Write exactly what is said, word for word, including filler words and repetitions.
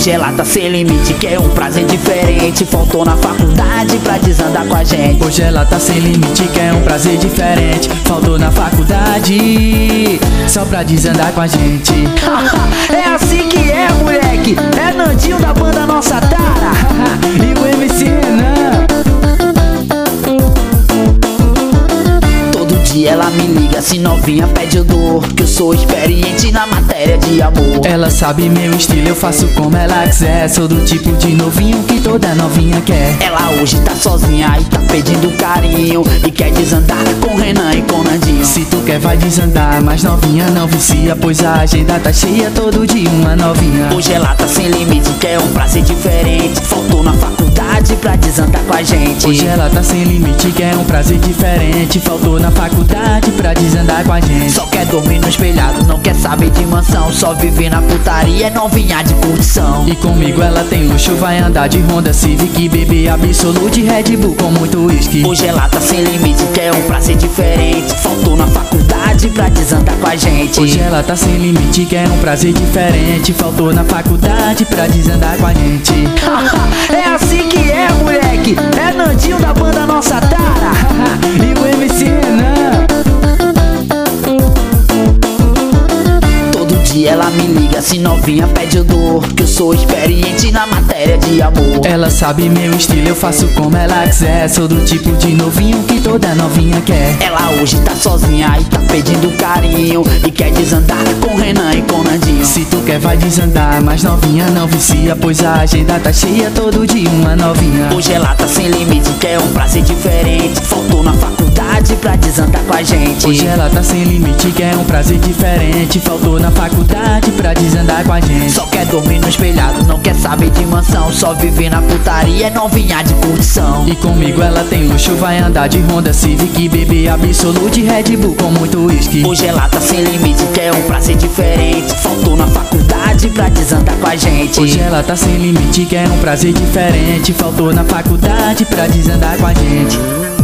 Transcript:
Hoje ela tá sem limite, quer um prazer diferente. Faltou na faculdade pra desandar com a gente. Hoje ela tá sem limite, quer um prazer diferente. Faltou na faculdade só pra desandar com a gente. É assim que é, moleque. É Nandinho da banda Nossa Tara e o M C Renan. Todo dia ela me liga, se novinha pede eu dou, que eu sou experiente na matéria de amor. Ela sabe meu estilo, eu faço como ela quiser. Sou do tipo de novinho que toda novinha quer. Ela hoje tá sozinha e tá pedindo carinho, e quer desandar com Renan e com Nandinho. Se tu quer vai desandar, mas novinha não vicia, pois a agenda tá cheia todo dia uma novinha. Hoje ela tá sem limite, quer um prazer diferente. Faltou na faculdade pra desandar com a gente. Hoje ela tá sem limite, quer um prazer diferente. Faltou na faculdade pra desandar com a gente. Só quer dormir no espelhado, não quer saber de mansão. Só vive na putaria, é novinha de curtição. E comigo ela tem luxo, vai andar de Honda Civic, beber Absolute, Red Bull com muito whisky. Hoje ela tá sem limite, quer um prazer diferente. Faltou na faculdade pra desandar com a gente. Hoje ela tá sem limite, quer um prazer diferente. Faltou na faculdade pra desandar com a gente. É assim que é, moleque. É Nandinho da banda Nossa Tara e o M C Renan. Todo dia ela me liga, se novinha pede eu dou, que eu sou experiente na matéria de amor. Ela sabe meu estilo, eu faço como ela quiser. Sou do tipo de novinho que toda novinha quer. Ela hoje tá sozinha e tá pedindo carinho, e quer desandar com Renan e com Nandinho. Se tu quer vai desandar, mas novinha não vicia, pois a agenda tá cheia todo dia uma novinha. Hoje ela tá sem limite, quer um prazer diferente. Faltou na faculdade pra desandar com a gente. Hoje ela tá sem limite, quer um prazer diferente. Faltou na faculdade pra desandar com a gente. Só quer dormir no espelhado, não quer saber de mansão. Só vive na putaria, é novinha de curtição. E comigo ela tem luxo, vai andar de Honda Civic, beber Absolute, Red Bull com muito whisky. Hoje ela tá sem limite, quer um prazer diferente. Faltou na faculdade pra desandar com a gente. Hoje ela tá sem limite, quer um prazer diferente. Faltou na faculdade pra desandar com a gente.